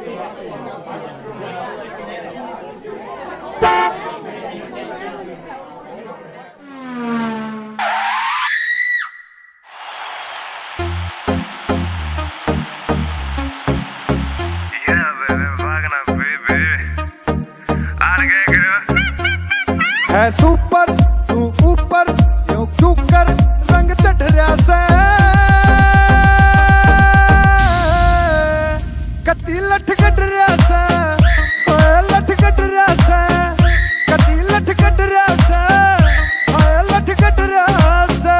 है सुपर तू ऊपर क्यों क्यों कर रंग चढ़ रहा से कती लठ कट रहा से लठ कट रहा से कती लठ कट रहा से लठ कट रहा से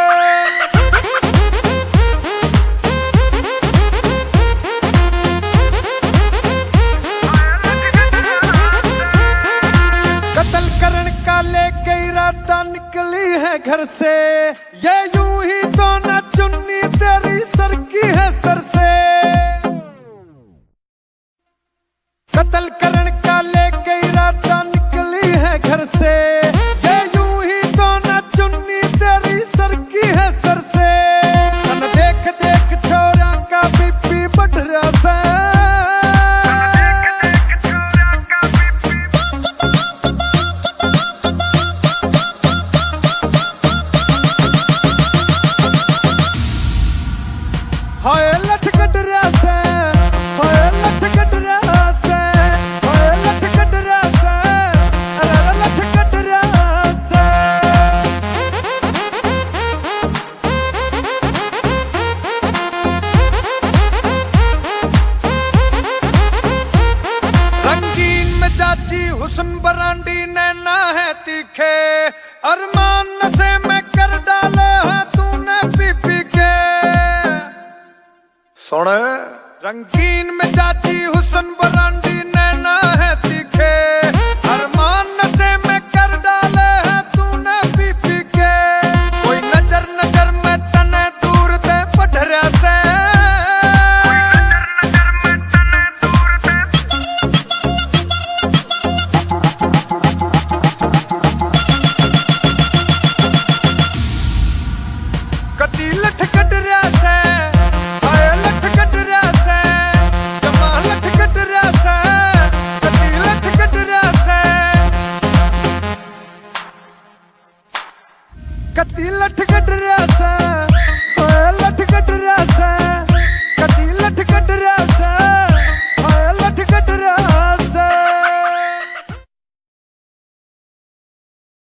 कत्ल करण का लेके इरादा निकली है घर से ये यूं ही तो न चुन्नी तेरी सर की है सर से कत्ल करण का लेके इरादा निकली है घर से ये यूं ही तो न चुन्नी तेरी सर की है सर से तन देख देख छोरा का बीपी बढ़ रहा से हाय लठ कट रहा से हाय लठ कट रहा से हाय लठ कट रहा से लठ कट रहा से रंगीन में चाची हुस्न बरांडी नैना है तीखे अरमान नशे में कर डाले है तूने पी पी के सुन रंगीन में चाची हुस्न बरांडी नैना है तीखे अरमान नशे में कर डाले है तूने पी पी के कोई नजर नजर में तने दूर ते पढ़ रहा से कती लठ कट रहा से कती लठ कट रहा से लठ कट रहा से कती लठ कट रहा से